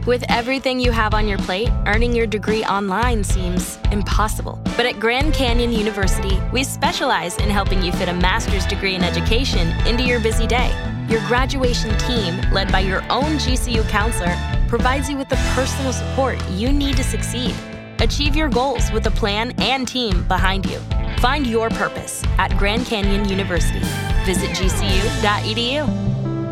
With everything you have on your plate, earning your degree online seems impossible. But at Grand Canyon University, we specialize in helping you fit a master's degree in education into your busy day. Your graduation team, led by your own GCU counselor, provides you with the personal support you need to succeed. Achieve your goals with a plan and team behind you. Find your purpose at Grand Canyon University. Visit gcu.edu.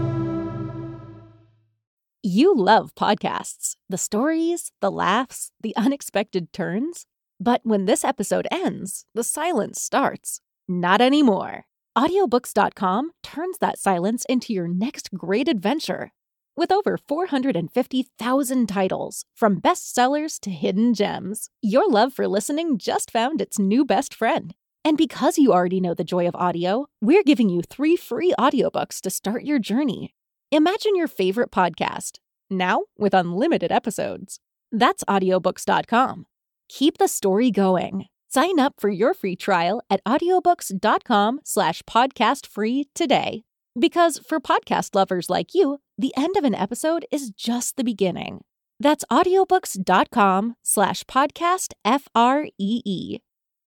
You love podcasts, the stories, the laughs, the unexpected turns. But when this episode ends, the silence starts. Not anymore. Audiobooks.com turns that silence into your next great adventure. With over 450,000 titles, from bestsellers to hidden gems, your love for listening just found its new best friend. And because you already know the joy of audio, we're giving you 3 free audiobooks to start your journey. Imagine your favorite podcast, now with unlimited episodes. That's audiobooks.com. Keep the story going. Sign up for your free trial at audiobooks.com/podcastfree today. Because for podcast lovers like you, the end of an episode is just the beginning. That's audiobooks.com/podcastfree.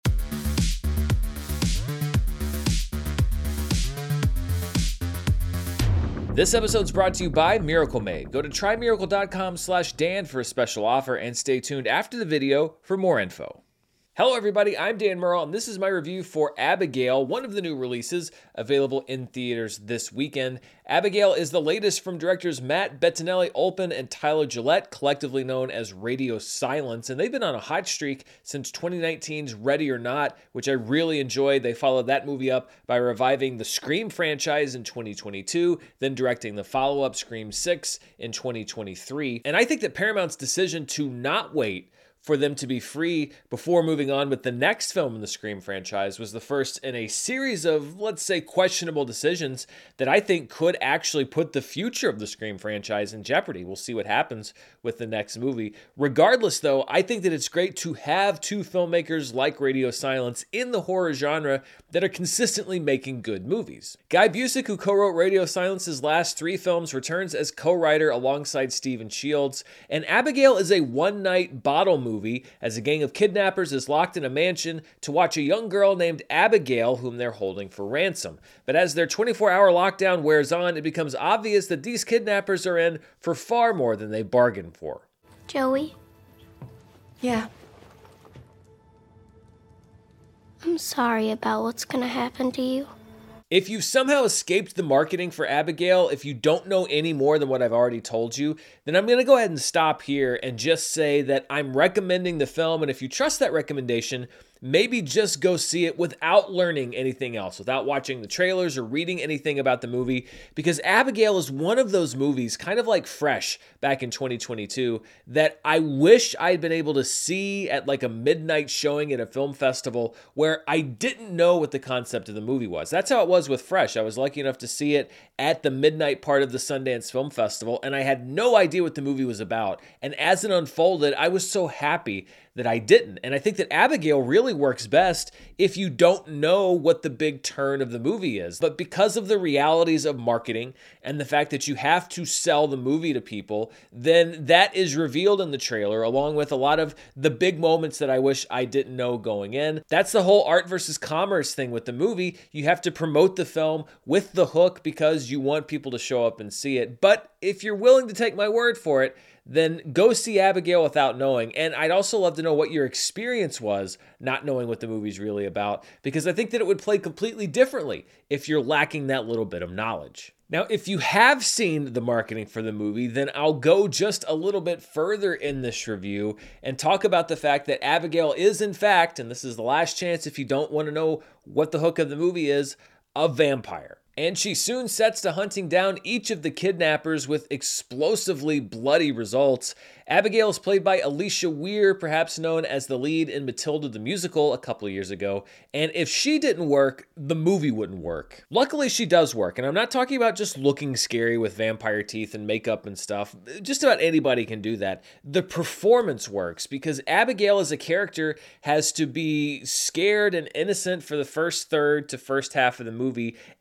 This episode's brought to you by Miracle Made. Go to trymiracle.com/Dan for a special offer and stay tuned after the video for more info. Hello everybody, I'm Dan Murrell and this is my review for Abigail, one of the new releases available in theaters this weekend. Abigail is the latest from directors Matt Bettinelli-Olpin and Tyler Gillette, collectively known as Radio Silence, and they've been on a hot streak since 2019's Ready or Not, which I really enjoyed. They followed that movie up by reviving the Scream franchise in 2022, then directing the follow-up Scream 6 in 2023. And I think that Paramount's decision to not wait for them to be free before moving on with the next film in the Scream franchise was the first in a series of, let's say, questionable decisions that I think could actually put the future of the Scream franchise in jeopardy. We'll see what happens with the next movie. Regardless, though, I think that it's great to have 2 filmmakers like Radio Silence in the horror genre that are consistently making good movies. Guy Busick, who co-wrote Radio Silence's last 3 films, returns as co-writer alongside Stephen Shields, and Abigail is a one-night bottle movie as a gang of kidnappers is locked in a mansion to watch a young girl named Abigail whom they're holding for ransom. But as their 24-hour lockdown wears on, it becomes obvious that these kidnappers are in for far more than they bargained for. Joey? Yeah. I'm sorry about what's gonna happen to you. If you've somehow escaped the marketing for Abigail, if you don't know any more than what I've already told you, then I'm going to go ahead and stop here and just say that I'm recommending the film, and if you trust that recommendation, maybe just go see it without learning anything else, without watching the trailers or reading anything about the movie, because Abigail is one of those movies, kind of like Fresh back in 2022, that I wish I'd been able to see at like a midnight showing at a film festival where I didn't know what the concept of the movie was. That's how it was with Fresh. I was lucky enough to see it at the midnight part of the Sundance Film Festival, and I had no idea what the movie was about. And as it unfolded, I was so happy that I didn't. And I think that Abigail really works best if you don't know what the big turn of the movie is. But because of the realities of marketing and the fact that you have to sell the movie to people, then that is revealed in the trailer, along with a lot of the big moments that I wish I didn't know going in. That's the whole art versus commerce thing with the movie. You have to promote the film with the hook because you want people to show up and see it. But if you're willing to take my word for it, then go see Abigail without knowing. And I'd also love to know what your experience was not knowing what the movie's really about, because I think that it would play completely differently if you're lacking that little bit of knowledge. Now, if you have seen the marketing for the movie, then I'll go just a little bit further in this review and talk about the fact that Abigail is, in fact, and this is the last chance if you don't want to know what the hook of the movie is, a vampire. And she soon sets to hunting down each of the kidnappers with explosively bloody results. Abigail is played by Alicia Weir, perhaps known as the lead in Matilda the Musical a couple of years ago. And if she didn't work, the movie wouldn't work. Luckily, she does work. And I'm not talking about just looking scary with vampire teeth and makeup and stuff. Just about anybody can do that. The performance works because Abigail as a character has to be scared and innocent for the first third to first half of the movie, and then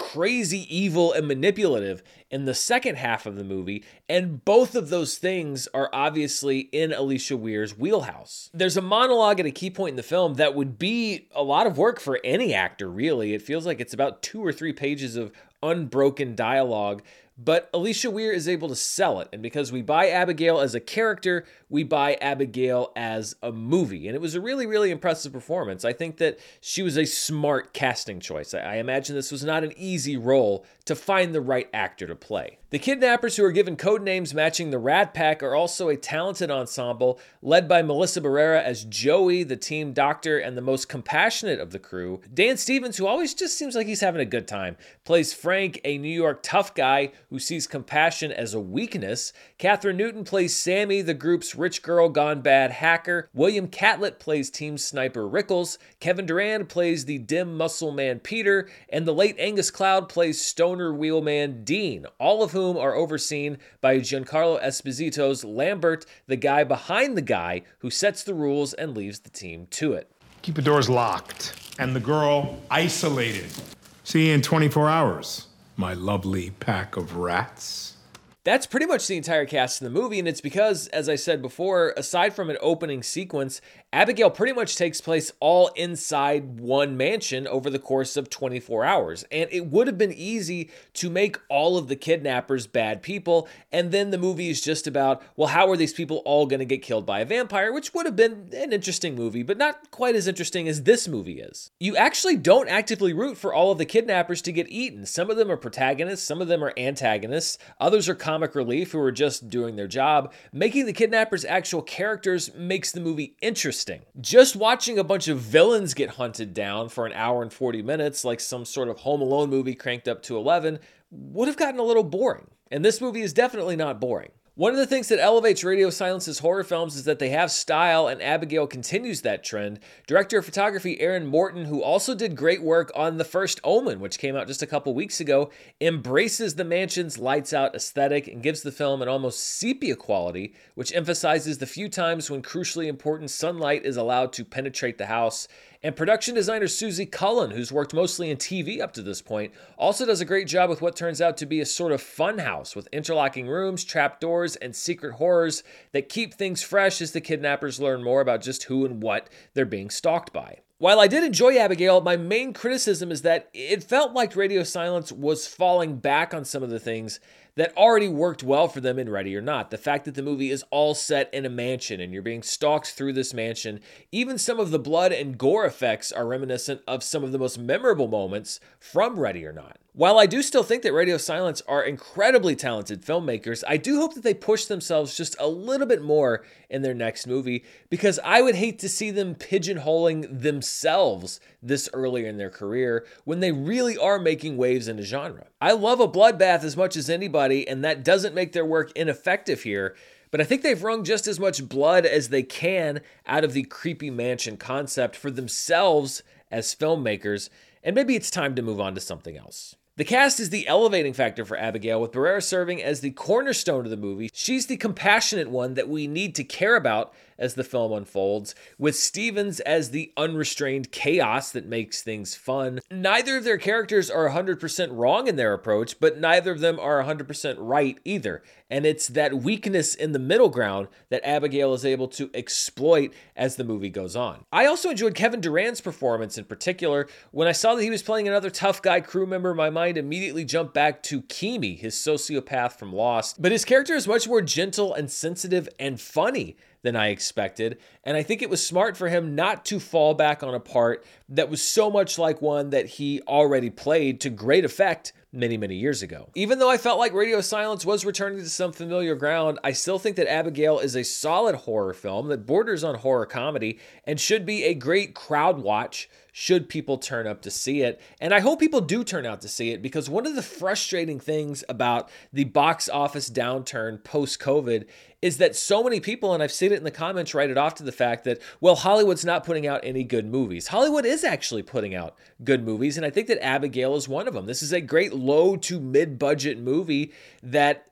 crazy evil and manipulative in the second half of the movie, and both of those things are obviously in Alicia Weir's wheelhouse. There's a monologue at a key point in the film that would be a lot of work for any actor, really. It feels like it's about 2 or 3 pages of unbroken dialogue, but Alicia Weir is able to sell it, and because we buy Abigail as a character, we buy Abigail as a movie, and it was a really, really impressive performance. I think that she was a smart casting choice. I imagine this was not an easy role to find the right actor to play. The kidnappers, who are given code names matching the Rat Pack, are also a talented ensemble led by Melissa Barrera as Joey, the team doctor and the most compassionate of the crew. Dan Stevens, who always just seems like he's having a good time, plays Frank, a New York tough guy who sees compassion as a weakness. Catherine Newton plays Sammy, the group's rich girl gone bad hacker. William Catlett plays team sniper Rickles. Kevin Durand plays the dim muscle man Peter, and the late Angus Cloud plays stoner wheelman Dean, all of whom are overseen by Giancarlo Esposito's Lambert, the guy behind the guy who sets the rules and leaves the team to it. Keep the doors locked and the girl isolated. See you in 24 hours, my lovely pack of rats. That's pretty much the entire cast in the movie, and it's because, as I said before, aside from an opening sequence, Abigail pretty much takes place all inside one mansion over the course of 24 hours. And it would have been easy to make all of the kidnappers bad people, and then the movie is just about, well, how are these people all going to get killed by a vampire, which would have been an interesting movie, but not quite as interesting as this movie is. You actually don't actively root for all of the kidnappers to get eaten. Some of them are protagonists, some of them are antagonists, others are comic relief who are just doing their job. Making the kidnappers actual characters makes the movie interesting. Just watching a bunch of villains get hunted down for an hour and 40 minutes like some sort of Home Alone movie cranked up to 11 would have gotten a little boring. And this movie is definitely not boring. One of the things that elevates Radio Silence's horror films is that they have style, and Abigail continues that trend. Director of photography Aaron Morton, who also did great work on The First Omen, which came out just a couple weeks ago, embraces the mansion's lights-out aesthetic and gives the film an almost sepia quality, which emphasizes the few times when crucially important sunlight is allowed to penetrate the house. And production designer Susie Cullen, who's worked mostly in TV up to this point, also does a great job with what turns out to be a sort of fun house with interlocking rooms, trapdoors, and secret horrors that keep things fresh as the kidnappers learn more about just who and what they're being stalked by. While I did enjoy Abigail, my main criticism is that it felt like Radio Silence was falling back on some of the things that already worked well for them in Ready or Not. The fact that the movie is all set in a mansion and you're being stalked through this mansion. Even some of the blood and gore effects are reminiscent of some of the most memorable moments from Ready or Not. While I do still think that Radio Silence are incredibly talented filmmakers, I do hope that they push themselves just a little bit more in their next movie, because I would hate to see them pigeonholing themselves this early in their career when they really are making waves in the genre. I love a bloodbath as much as anybody, and that doesn't make their work ineffective here, but I think they've wrung just as much blood as they can out of the creepy mansion concept for themselves as filmmakers, and maybe it's time to move on to something else. The cast is the elevating factor for Abigail, with Barrera serving as the cornerstone of the movie. She's the compassionate one that we need to care about as the film unfolds, with Stevens as the unrestrained chaos that makes things fun. Neither of their characters are 100% wrong in their approach, but neither of them are 100% right either. And it's that weakness in the middle ground that Abigail is able to exploit as the movie goes on. I also enjoyed Kevin Durand's performance in particular. When I saw that he was playing another tough guy crew member, my mind immediately jumped back to Keamy, his sociopath from Lost. But his character is much more gentle and sensitive and funny than I expected, and I think it was smart for him not to fall back on a part that was so much like one that he already played to great effect many, many years ago. Even though I felt like Radio Silence was returning to some familiar ground, I still think that Abigail is a solid horror film that borders on horror comedy and should be a great crowd watch should people turn up to see it. And I hope people do turn out to see it, because one of the frustrating things about the box office downturn post-COVID is that so many people, and I've seen it in the comments, write it off to the fact that, well, Hollywood's not putting out any good movies. Hollywood is actually putting out good movies, and I think that Abigail is one of them. This is a great low to mid-budget movie that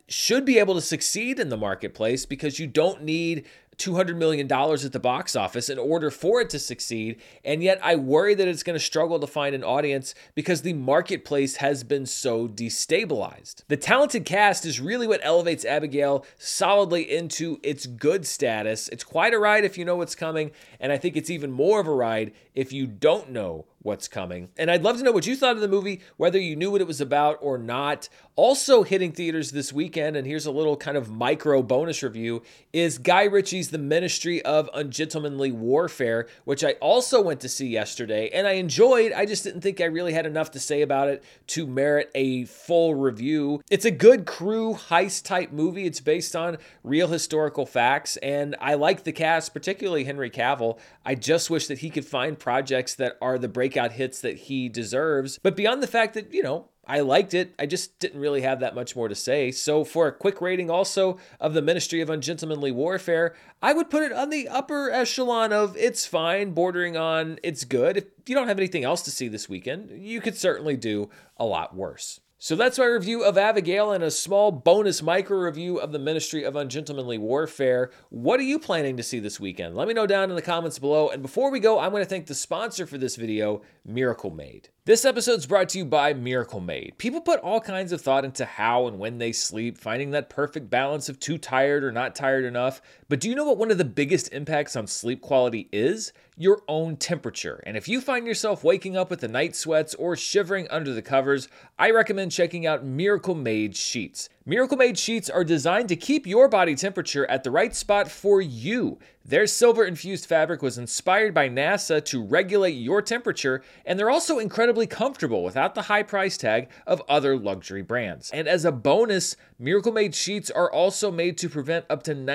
should be able to succeed in the marketplace because you don't need $200 million at the box office in order for it to succeed. And yet I worry that it's going to struggle to find an audience because the marketplace has been so destabilized. The talented cast is really what elevates Abigail solidly into its good status. It's quite a ride if you know what's coming, and I think it's even more of a ride if you don't know what's coming. And I'd love to know what you thought of the movie, whether you knew what it was about or not. Also hitting theaters this weekend, and here's a little kind of micro bonus review, is Guy Ritchie's The Ministry of Ungentlemanly Warfare, which I also went to see yesterday, and I enjoyed. I just didn't think I really had enough to say about it to merit a full review. It's a good crew heist type movie. It's based on real historical facts, and I like the cast, particularly Henry Cavill. I just wish that he could find projects that are the breakout hits that he deserves. But beyond the fact that, I liked it, I just didn't really have that much more to say. So for a quick rating also of The Ministry of Ungentlemanly Warfare, I would put it on the upper echelon of it's fine, bordering on it's good. If you don't have anything else to see this weekend, you could certainly do a lot worse. So that's my review of Abigail and a small bonus micro review of The Ministry of Ungentlemanly Warfare. What are you planning to see this weekend? Let me know down in the comments below. And before we go, I'm going to thank the sponsor for this video, Miracle Made. This episode's brought to you by Miracle Made. People put all kinds of thought into how and when they sleep, finding that perfect balance of too tired or not tired enough. But do you know what one of the biggest impacts on sleep quality is? Your own temperature. And if you find yourself waking up with the night sweats or shivering under the covers, I recommend checking out Miracle Made sheets. Miracle Made sheets are designed to keep your body temperature at the right spot for you. Their silver-infused fabric was inspired by NASA to regulate your temperature, and they're also incredibly comfortable without the high price tag of other luxury brands. And as a bonus, Miracle Made sheets are also made to prevent up to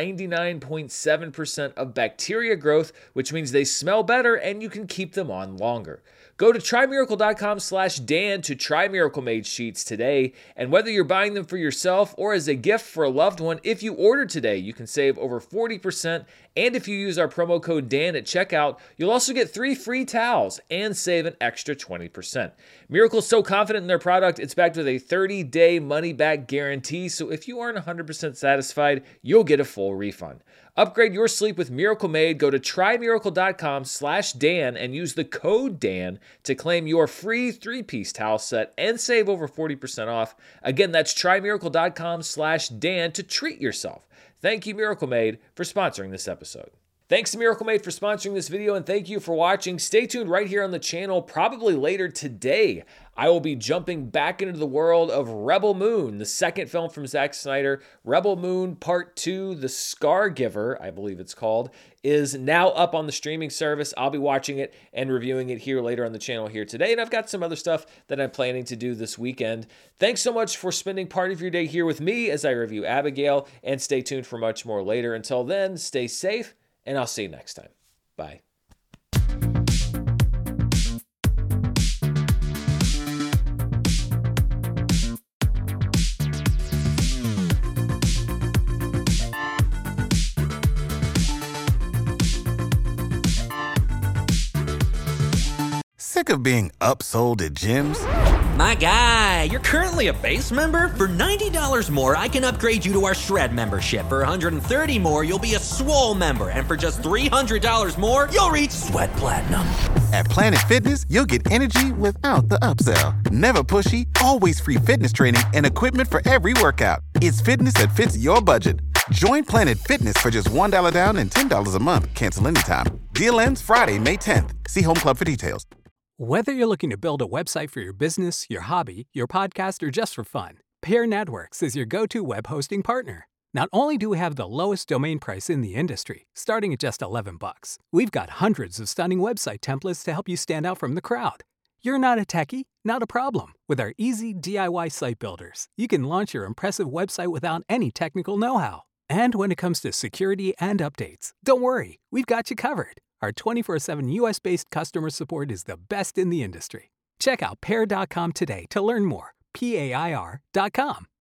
99.7% of bacteria growth, which means they smell better and you can keep them on longer. Go to trymiracle.com/Dan to try Miracle Made sheets today. And whether you're buying them for yourself or as a gift for a loved one, if you order today, you can save over 40%. And if you use our promo code Dan at checkout, you'll also get 3 free towels and save an extra 20%. Miracle's so confident in their product, it's backed with a 30-day money-back guarantee. So if you aren't 100% satisfied, you'll get a full refund. Upgrade your sleep with Miracle Made. Go to trymiracle.com/Dan and use the code Dan to claim your free 3-piece towel set and save over 40% off. Again, that's trymiracle.com/Dan to treat yourself. Thank you, Miracle Made, for sponsoring this episode. Thanks to Miracle Made for sponsoring this video, and thank you for watching. Stay tuned right here on the channel. Probably later today, I will be jumping back into the world of Rebel Moon, the second film from Zack Snyder. Rebel Moon Part 2, The Scargiver, I believe it's called, is now up on the streaming service. I'll be watching it and reviewing it here later on the channel here today, and I've got some other stuff that I'm planning to do this weekend. Thanks so much for spending part of your day here with me as I review Abigail, and stay tuned for much more later. Until then, stay safe, and I'll see you next time. Bye. Sick of being upsold at gyms? My guy, you're currently a base member? For $90 more, I can upgrade you to our Shred membership. For $130 more, you'll be a Swole member. And for just $300 more, you'll reach Sweat Platinum. At Planet Fitness, you'll get energy without the upsell. Never pushy, always free fitness training and equipment for every workout. It's fitness that fits your budget. Join Planet Fitness for just $1 down and $10 a month. Cancel anytime. Deal ends Friday, May 10th. See Home Club for details. Whether you're looking to build a website for your business, your hobby, your podcast, or just for fun, Pair Networks is your go-to web hosting partner. Not only do we have the lowest domain price in the industry, starting at just $11, we've got hundreds of stunning website templates to help you stand out from the crowd. You're not a techie? Not a problem. With our easy DIY site builders, you can launch your impressive website without any technical know-how. And when it comes to security and updates, don't worry, we've got you covered. Our 24/7 US-based customer support is the best in the industry. Check out Pair.com today to learn more. PAIR.com.